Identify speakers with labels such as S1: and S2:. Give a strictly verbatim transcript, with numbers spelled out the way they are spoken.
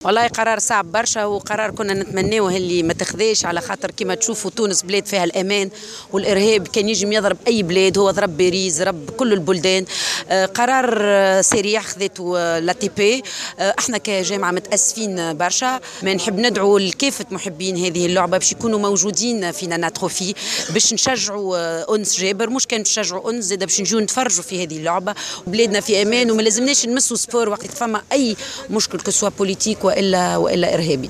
S1: والله قرار صعب برشا، وقرار كنا نتمناه اللي ما تاخذيش، على خاطر كما تشوفوا تونس بلاد فيها الامان، والارهاب كان يجم يضرب اي بلاد، هو ضرب باريس، ضرب كل البلدان. آه قرار آه سريع خذته آه لا تي بي. آه احنا كجامعه متاسفين برشا، ما نحب ندعو لكافه محبين هذه اللعبه باش يكونوا موجودين في نانا تروفي، باش نشجعوا آه انس جابر، مش كان نشجعوا انس زاد باش نجيو نتفرجوا في هذه اللعبه، وبلادنا في امان، وما لازمناش نمسوا سبور وقت فما اي مشكل كسوا بوليتيك والا والا ارهابي.